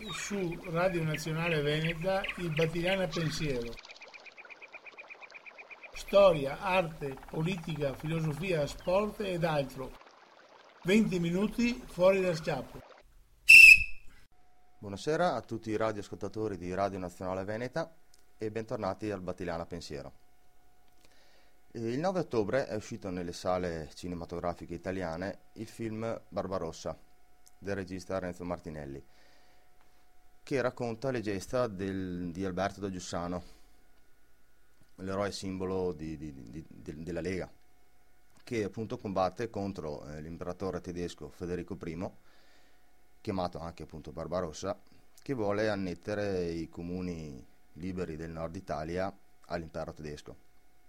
su Radio Nazionale Veneta il Battigliana Pensiero. Storia, arte, politica, filosofia, sport ed altro. 20 minuti fuori da schiaffo. Buonasera a tutti i radioascoltatori di Radio Nazionale Veneta e bentornati al Battigliana Pensiero. Il 9 ottobre è uscito nelle sale cinematografiche italiane il film Barbarossa del regista Renzo Martinelli, che racconta le gesta di Alberto da Giussano, l'eroe simbolo della Lega, che appunto combatte contro l'imperatore tedesco Federico I, chiamato anche appunto Barbarossa, che vuole annettere i comuni liberi del nord Italia all'impero tedesco.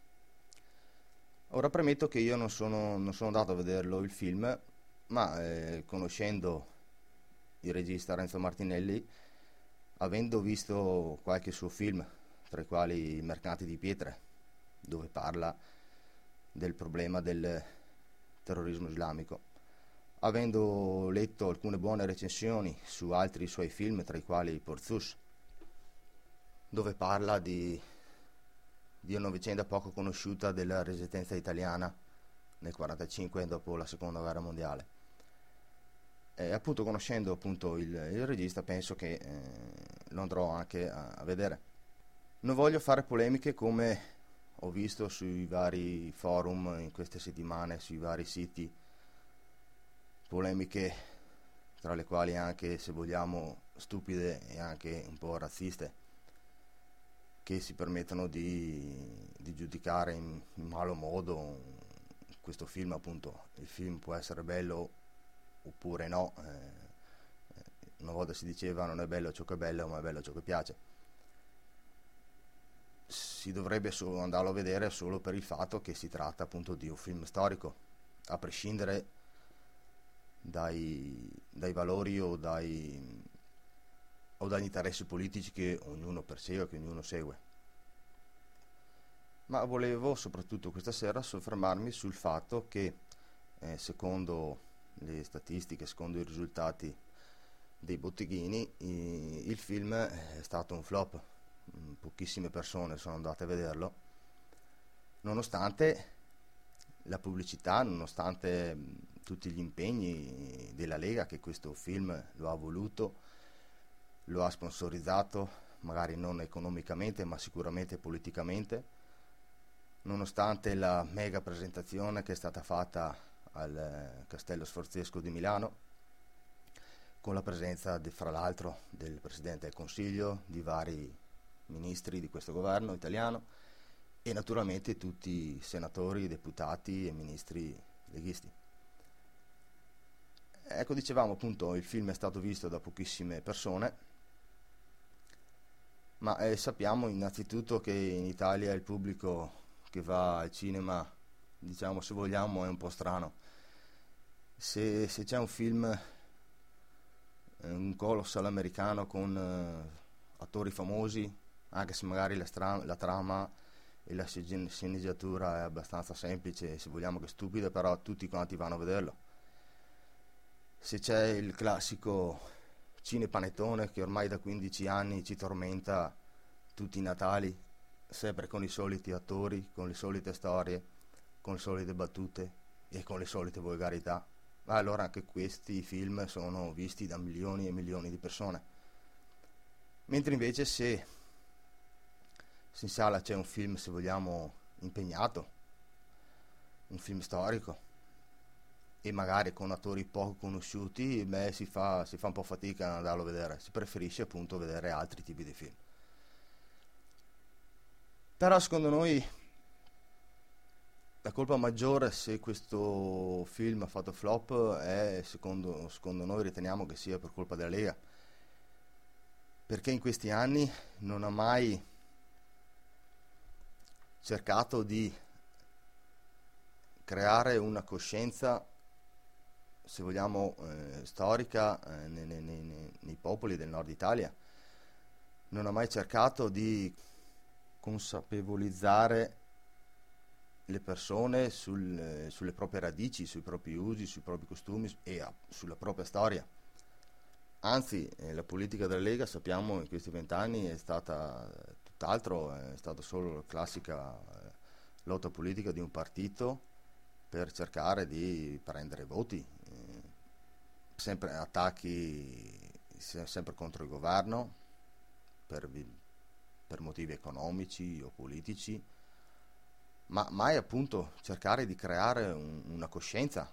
Ora premetto che io non sono andato a vederlo il film, ma conoscendo il regista Renzo Martinelli, avendo visto qualche suo film, tra i quali I Mercanti di Pietre, dove parla del problema del terrorismo islamico, avendo letto alcune buone recensioni su altri suoi film, tra i quali Porzus, dove parla di una vicenda poco conosciuta della resistenza italiana nel 1945 dopo la seconda guerra mondiale. Appunto, conoscendo appunto il regista, penso che lo andrò anche a vedere. Non voglio fare polemiche, come ho visto sui vari forum in queste settimane, sui vari siti, polemiche tra le quali anche, se vogliamo, stupide e anche un po' razziste, che si permettono di giudicare in malo modo questo film. Appunto, il film può essere bello oppure no, una volta si diceva non è bello ciò che è bello, ma è bello ciò che piace. Si dovrebbe solo andarlo a vedere solo per il fatto che si tratta appunto di un film storico, a prescindere dai valori o dagli interessi politici che ognuno persegue, che ognuno segue. Ma volevo soprattutto questa sera soffermarmi sul fatto che secondo le statistiche, secondo i risultati dei botteghini, il film è stato un flop. Pochissime persone sono andate a vederlo, nonostante la pubblicità, nonostante tutti gli impegni della Lega, che questo film lo ha voluto, lo ha sponsorizzato, magari non economicamente ma sicuramente politicamente, nonostante la mega presentazione che è stata fatta al Castello Sforzesco di Milano, con la presenza fra l'altro del Presidente del Consiglio, di vari ministri di questo governo italiano e naturalmente tutti i senatori, deputati e ministri leghisti. Ecco, dicevamo appunto, il film è stato visto da pochissime persone, ma sappiamo innanzitutto che in Italia il pubblico che va al cinema, diciamo, se vogliamo, è un po' strano. Se c'è un film, un colossal americano con attori famosi, anche se magari la trama e la sceneggiatura è abbastanza semplice, se vogliamo che stupida, però tutti quanti vanno a vederlo. Se c'è il classico cinepanettone che ormai da 15 anni ci tormenta tutti i Natali, sempre con i soliti attori, con le solite storie, con le solite battute e con le solite volgarità, allora anche questi film sono visti da milioni e milioni di persone. Mentre invece se in sala c'è un film, se vogliamo, impegnato, un film storico, e magari con attori poco conosciuti, si fa un po' fatica ad andarlo a vedere, si preferisce appunto vedere altri tipi di film. Però secondo noi la colpa maggiore, se questo film ha fatto flop, è secondo noi riteniamo che sia per colpa della Lega, perché in questi anni non ha mai cercato di creare una coscienza, se vogliamo, storica nei popoli del nord Italia. Non ha mai cercato di consapevolizzare le persone sulle proprie radici, sui propri usi, sui propri costumi e sulla propria storia. Anzi, la politica della Lega, sappiamo, in questi 20 anni è stata tutt'altro, è stata solo la classica lotta politica di un partito per cercare di prendere voti, sempre attacchi sempre contro il governo per, per motivi economici o politici, ma mai appunto cercare di creare una coscienza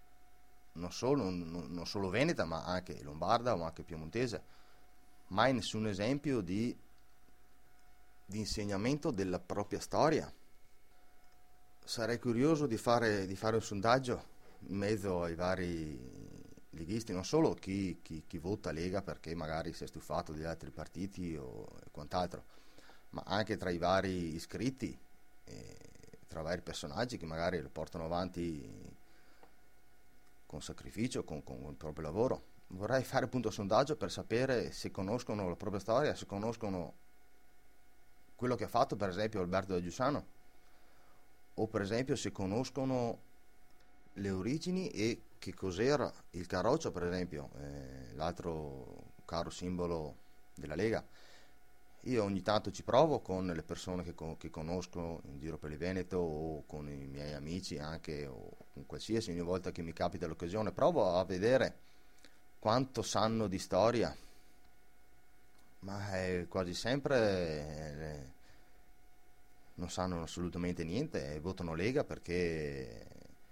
non solo veneta, ma anche lombarda o anche piemontese. Mai nessun esempio di insegnamento della propria storia. Sarei curioso di fare un sondaggio in mezzo ai vari leghisti, non solo chi vota Lega perché magari si è stufato degli altri partiti o quant'altro, ma anche tra i vari iscritti, tra vari personaggi che magari lo portano avanti con sacrificio, con il proprio lavoro. Vorrei fare appunto un sondaggio per sapere se conoscono la propria storia, se conoscono quello che ha fatto per esempio Alberto da Giussano, o per esempio se conoscono le origini e che cos'era il Carroccio, per esempio, l'altro caro simbolo della Lega. Io ogni tanto ci provo con le persone che conosco in giro per il Veneto o con i miei amici anche, o con qualsiasi, ogni volta che mi capita l'occasione provo a vedere quanto sanno di storia, ma quasi sempre non sanno assolutamente niente e votano Lega perché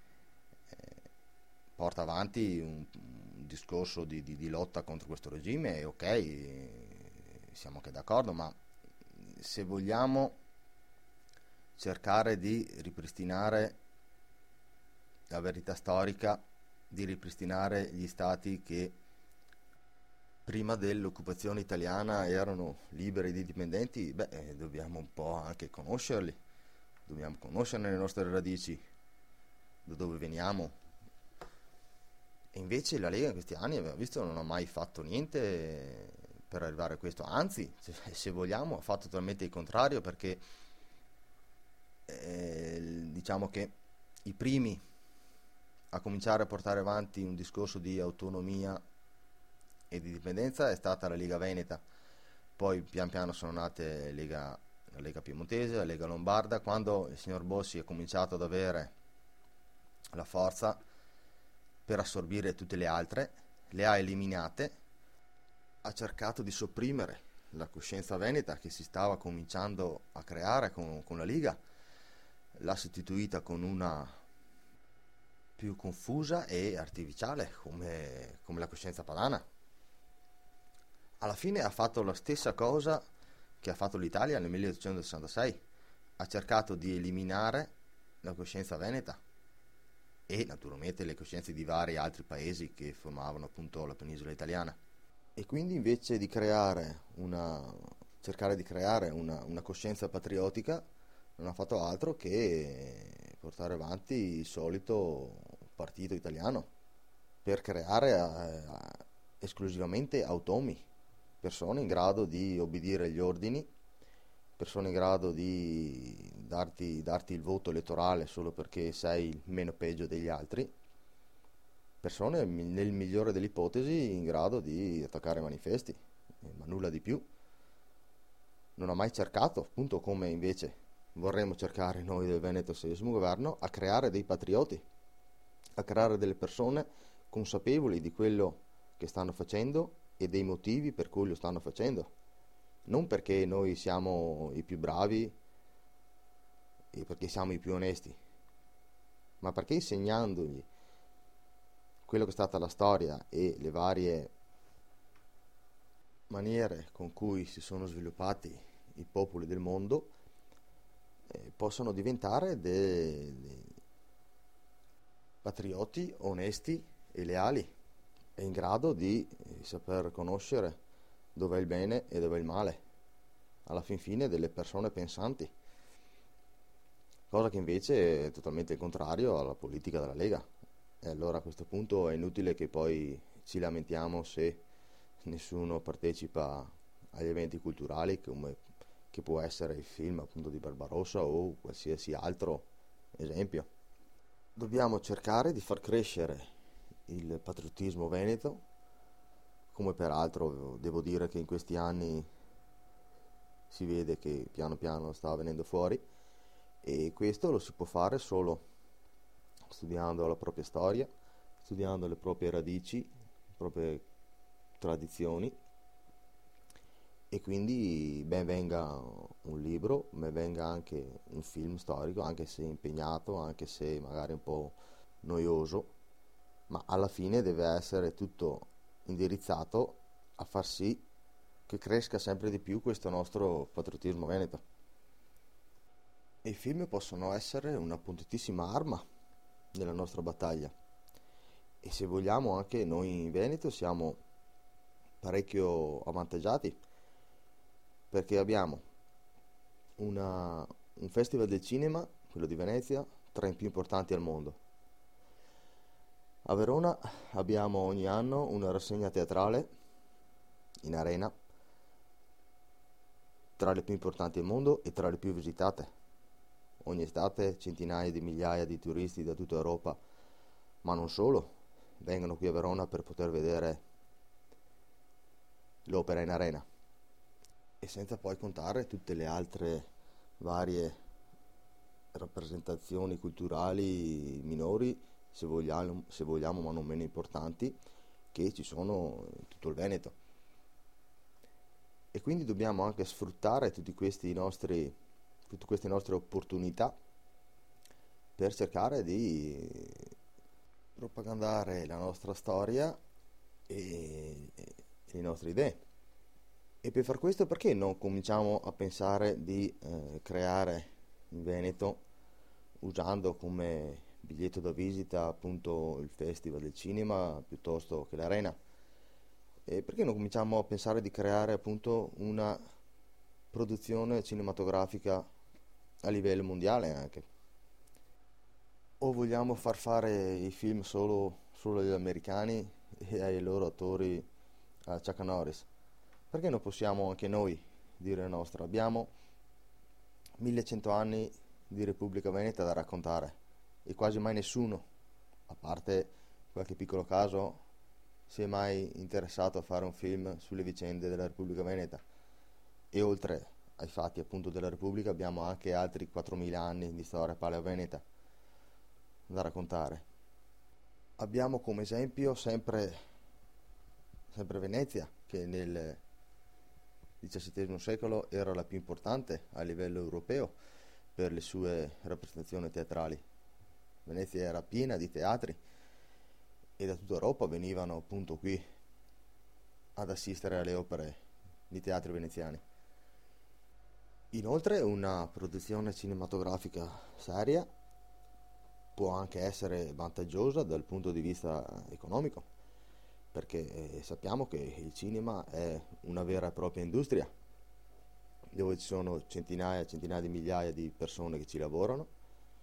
porta avanti un discorso di lotta contro questo regime, e ok, siamo anche d'accordo, ma se vogliamo cercare di ripristinare la verità storica, di ripristinare gli stati che prima dell'occupazione italiana erano liberi ed indipendenti, dobbiamo un po' anche conoscerli, dobbiamo conoscere le nostre radici, da dove veniamo. E invece la Lega in questi anni, abbiamo visto, non ha mai fatto niente per arrivare a questo, anzi, se vogliamo, ha fatto totalmente il contrario, perché diciamo che i primi a cominciare a portare avanti un discorso di autonomia e di indipendenza è stata la Lega Veneta, poi pian piano sono nate la Lega Piemontese, la Lega Lombarda. Quando il signor Bossi ha cominciato ad avere la forza per assorbire tutte le altre, le ha eliminate, ha cercato di sopprimere la coscienza veneta che si stava cominciando a creare con la Liga, l'ha sostituita con una più confusa e artificiale come la coscienza padana. Alla fine ha fatto la stessa cosa che ha fatto l'Italia nel 1866, ha cercato di eliminare la coscienza veneta e naturalmente le coscienze di vari altri paesi che formavano appunto la penisola italiana. E quindi invece di cercare di creare una coscienza patriottica, non ha fatto altro che portare avanti il solito partito italiano per creare esclusivamente automi, persone in grado di obbedire agli ordini, persone in grado di darti il voto elettorale solo perché sei il meno peggio degli altri, persone nel migliore delle ipotesi in grado di attaccare manifesti, ma nulla di più. Non ha mai cercato, appunto come invece vorremmo cercare noi del Veneto se avessimo governo, a creare dei patrioti, a creare delle persone consapevoli di quello che stanno facendo e dei motivi per cui lo stanno facendo. Non perché noi siamo i più bravi e perché siamo i più onesti, ma perché insegnandogli quello che è stata la storia e le varie maniere con cui si sono sviluppati i popoli del mondo, possono diventare dei patrioti onesti e leali e in grado di saper conoscere dov'è il bene e dov'è il male, alla fin fine delle persone pensanti, cosa che invece è totalmente il contrario alla politica della Lega. E allora a questo punto è inutile che poi ci lamentiamo se nessuno partecipa agli eventi culturali che può essere il film appunto di Barbarossa o qualsiasi altro esempio. Dobbiamo cercare di far crescere il patriottismo veneto come peraltro devo dire che in questi anni si vede che piano piano sta venendo fuori, e questo lo si può fare solo studiando la propria storia, studiando le proprie radici, le proprie tradizioni. E quindi ben venga un libro, ben venga anche un film storico, anche se impegnato, anche se magari un po' noioso, ma alla fine deve essere tutto indirizzato a far sì che cresca sempre di più questo nostro patriottismo veneto. E i film possono essere una potentissima arma nella nostra battaglia, e se vogliamo anche noi in Veneto siamo parecchio avvantaggiati, perché abbiamo un festival del cinema, quello di Venezia, tra i più importanti al mondo. A Verona abbiamo ogni anno una rassegna teatrale in arena, tra le più importanti al mondo e tra le più visitate. Ogni estate centinaia di migliaia di turisti da tutta Europa, ma non solo, vengono qui a Verona per poter vedere l'opera in arena. E senza poi contare tutte le altre varie rappresentazioni culturali minori, se vogliamo, ma non meno importanti, che ci sono in tutto il Veneto. E quindi dobbiamo anche sfruttare tutte queste nostre opportunità per cercare di propagandare la nostra storia e le nostre idee. E per far questo, perché non cominciamo a pensare di creare in Veneto, usando come biglietto da visita appunto il Festival del Cinema piuttosto che l'Arena? E perché non cominciamo a pensare di creare appunto una produzione cinematografica a livello mondiale anche? O vogliamo far fare i film solo agli americani e ai loro attori, a Chuck Norris? Perché non possiamo anche noi dire la nostra? Abbiamo 1100 anni di Repubblica Veneta da raccontare, e quasi mai nessuno, a parte qualche piccolo caso, si è mai interessato a fare un film sulle vicende della Repubblica Veneta. E oltre ai fatti appunto della Repubblica abbiamo anche altri 4000 anni di storia paleo-veneta da raccontare. Abbiamo come esempio sempre Venezia, che nel XVII secolo era la più importante a livello europeo per le sue rappresentazioni teatrali. Venezia era piena di teatri e da tutta Europa venivano appunto qui ad assistere alle opere di teatri veneziani. Inoltre una produzione cinematografica seria può anche essere vantaggiosa dal punto di vista economico, perché sappiamo che il cinema è una vera e propria industria, dove ci sono centinaia di migliaia di persone che ci lavorano,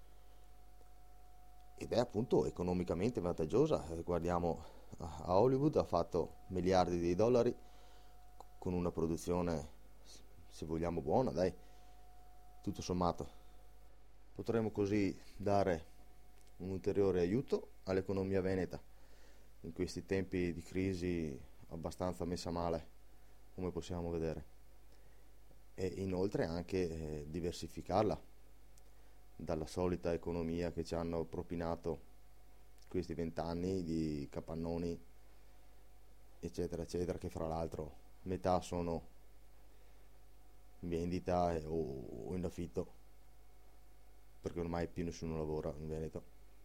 ed è appunto economicamente vantaggiosa. Guardiamo, a Hollywood ha fatto miliardi di dollari con una produzione, se vogliamo, buona, dai, tutto sommato. Potremmo così dare un ulteriore aiuto all'economia veneta in questi tempi di crisi abbastanza messa male, come possiamo vedere, e inoltre anche diversificarla dalla solita economia che ci hanno propinato questi 20 anni di capannoni eccetera eccetera, che fra l'altro metà sono in vendita o in affitto, perché ormai più nessuno lavora in Veneto.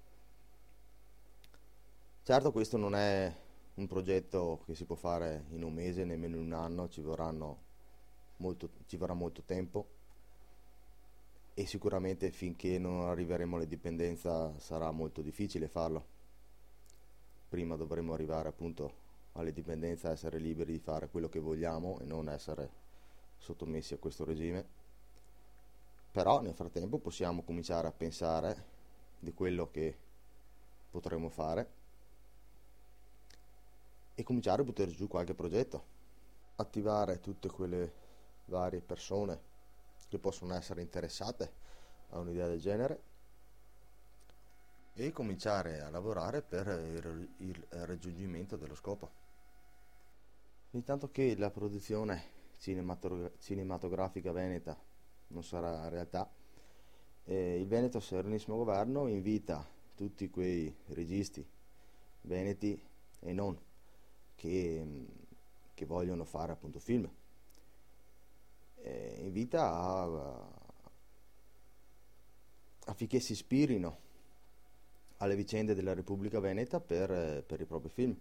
Certo, questo non è un progetto che si può fare in un mese, nemmeno in un anno, ci vorrà molto tempo, e sicuramente finché non arriveremo all'indipendenza sarà molto difficile farlo. Prima dovremo arrivare appunto all'indipendenza, essere liberi di fare quello che vogliamo e non essere sottomessi a questo regime. Però nel frattempo possiamo cominciare a pensare di quello che potremo fare e cominciare a buttare giù qualche progetto, attivare tutte quelle varie persone che possono essere interessate a un'idea del genere e cominciare a lavorare per il raggiungimento dello scopo. Intanto che la produzione cinematografica veneta non sarà realtà, il Veneto Serenissimo Governo invita tutti quei registi veneti e non che vogliono fare appunto film, invita affinché si ispirino alle vicende della Repubblica Veneta per i propri film.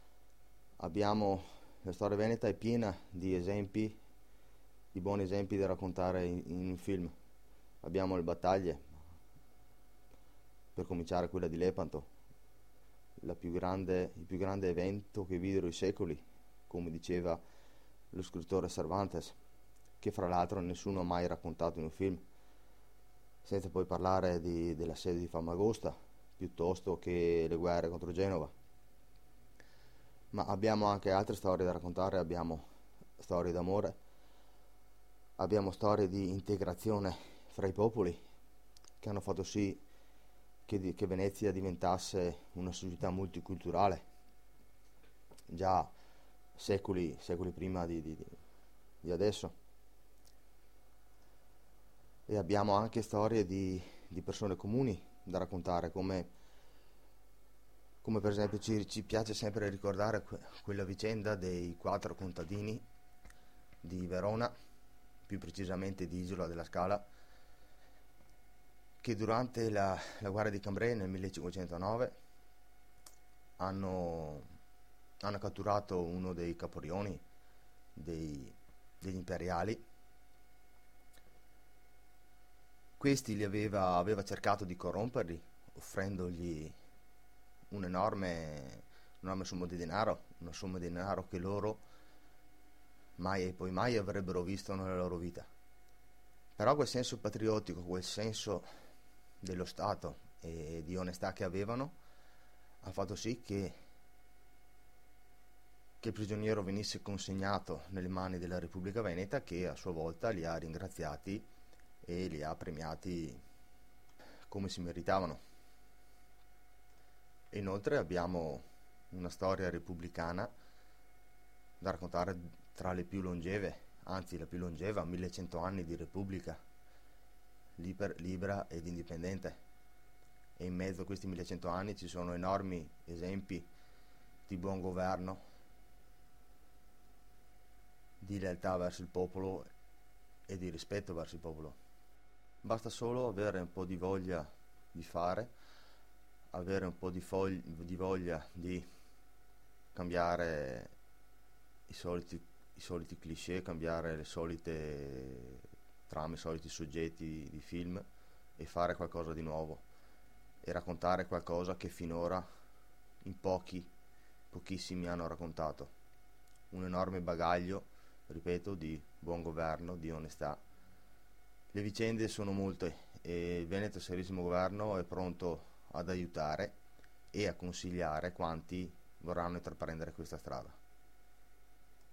La storia veneta è piena di esempi, di buoni esempi da raccontare in un film. Abbiamo le battaglie, per cominciare quella di Lepanto, il più grande evento che videro i secoli, come diceva lo scrittore Cervantes, che fra l'altro nessuno ha mai raccontato in un film, senza poi parlare della sede di Famagosta, piuttosto che le guerre contro Genova. Ma abbiamo anche altre storie da raccontare, abbiamo storie d'amore, abbiamo storie di integrazione fra i popoli che hanno fatto sì che Venezia diventasse una società multiculturale già secoli prima di adesso. E abbiamo anche storie di persone comuni da raccontare, come per esempio ci piace sempre ricordare quella vicenda dei 4 contadini di Verona, più precisamente di Isola della Scala, che durante la guerra di Cambrai nel 1509 hanno catturato uno dei caporioni degli imperiali. Questi aveva cercato di corromperli, offrendogli un'enorme somma di denaro, una somma di denaro che loro mai e poi mai avrebbero visto nella loro vita. Però quel senso patriottico, quel senso dello Stato e di onestà che avevano ha fatto sì che il prigioniero venisse consegnato nelle mani della Repubblica Veneta, che a sua volta li ha ringraziati e li ha premiati come si meritavano. E inoltre abbiamo una storia repubblicana da raccontare tra le più longeve, anzi la più longeva, 1100 anni di Repubblica libera ed indipendente, e in mezzo a questi 1100 anni ci sono enormi esempi di buon governo, di lealtà verso il popolo e di rispetto verso il popolo. Basta solo avere un po' di voglia di fare, avere un po' di voglia di cambiare i soliti cliché, cambiare le solite trame, i soliti soggetti di film, e fare qualcosa di nuovo e raccontare qualcosa che finora in pochissimi hanno raccontato. Un enorme bagaglio, ripeto, di buon governo, di onestà. Le vicende sono molte e il Veneto Serenissimo Governo è pronto ad aiutare e a consigliare quanti vorranno intraprendere questa strada.